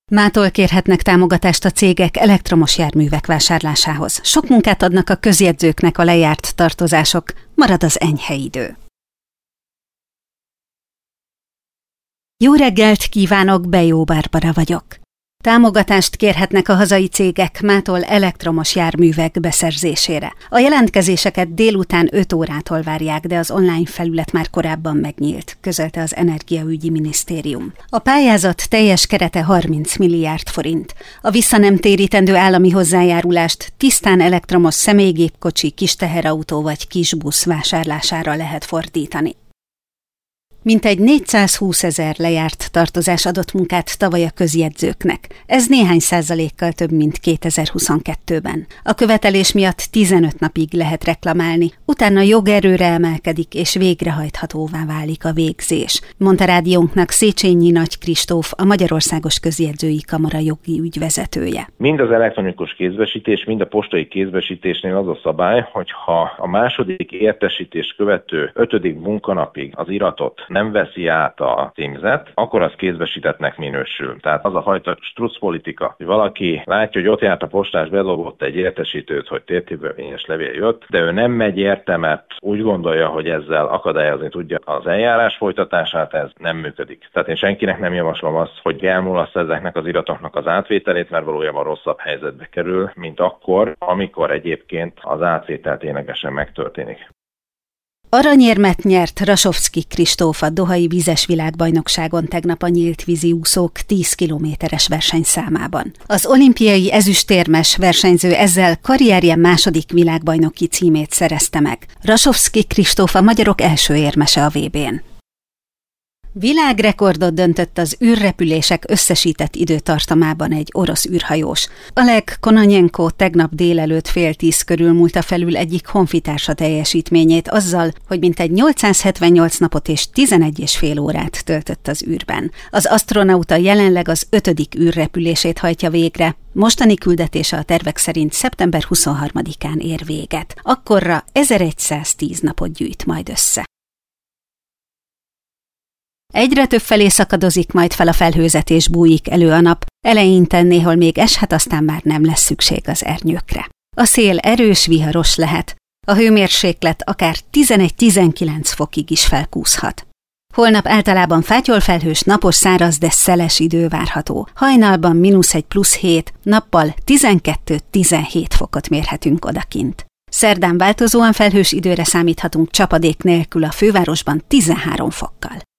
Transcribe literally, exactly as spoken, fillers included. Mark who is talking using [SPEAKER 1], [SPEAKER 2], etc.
[SPEAKER 1] Mától kérhetnek támogatást a cégek elektromos járművek vásárlásához. Sok munkát adnak a közjegyzőknek a lejárt tartozások, marad az enyhe idő. Jó reggelt kívánok, Bejó Bárbara vagyok. Támogatást kérhetnek a hazai cégek mától elektromos járművek beszerzésére. A jelentkezéseket délután öt órától várják, de az online felület már korábban megnyílt, közölte az Energiaügyi Minisztérium. A pályázat teljes kerete harminc milliárd forint. A visszanemtérítendő állami hozzájárulást tisztán elektromos személygépkocsi, kis teherautó vagy kisbusz vásárlására lehet fordítani. Mintegy négyszázhúszezer lejárt tartozás adott munkát tavaly a közjegyzőknek. Ez néhány százalékkal több, mint kétezer-huszonkettőben. A követelés miatt tizenöt napig lehet reklamálni, utána jogerőre emelkedik és végrehajthatóvá válik a végzés, mondta rádiónknak Széchenyi Nagy Kristóf, a Magyarországos Közjegyzői Kamara jogi ügyvezetője.
[SPEAKER 2] Mind az elektronikus kézbesítés, mind a postai kézbesítésnél az a szabály, hogy ha a második értesítés követő ötödik munkanapig az iratot nem veszi át a címzet, akkor az kézbesítettnek minősül. Tehát az a fajta struc politika, hogy valaki látja, hogy ott járt a postás, bedobott egy értesítőt, hogy térképbevényes levél jött, de ő nem megy érte, mert úgy gondolja, hogy ezzel akadályozni tudja az eljárás folytatását, ez nem működik. Tehát én senkinek nem javaslom azt, hogy elmulaszt ezeknek az iratoknak az átvételét, mert valójában rosszabb helyzetbe kerül, mint akkor, amikor egyébként az átvétel ténylegesen megtörténik.
[SPEAKER 1] Aranyérmet nyert Rasovszky Kristóf a dohai vízes világbajnokságon tegnap a nyílt vízi úszók tíz kilométeres versenyszámában. Az olimpiai ezüstérmes versenyző ezzel karrierje második világbajnoki címét szerezte meg. Rasovszky Kristóf a magyarok első érmese a vé bén. Világrekordot döntött az űrrepülések összesített időtartamában egy orosz űrhajós. Oleg Kononenko tegnap délelőtt fél tíz körül múlta felül egyik honfitársa teljesítményét azzal, hogy mintegy nyolcszázhetvennyolc napot és tizenegy és fél órát töltött az űrben. Az asztronauta jelenleg az ötödik űrrepülését hajtja végre. Mostani küldetése a tervek szerint szeptember huszonharmadikán ér véget. Akkorra ezeregyszáztíz napot gyűjt majd össze. Egyre több felé szakadozik majd fel a felhőzet és bújik elő a nap, eleinte néhol még eshet, aztán már nem lesz szükség az ernyőkre. A szél erős, viharos lehet, a hőmérséklet akár tizenegy-tizenkilenc fokig is felkúszhat. Holnap általában fátyolfelhős, napos, száraz, de szeles idő várható. Hajnalban mínusz egy plusz hét, nappal tizenkettő-tizenhét fokot mérhetünk odakint. Szerdán változóan felhős időre számíthatunk csapadék nélkül, a fővárosban tizenhárom fokkal.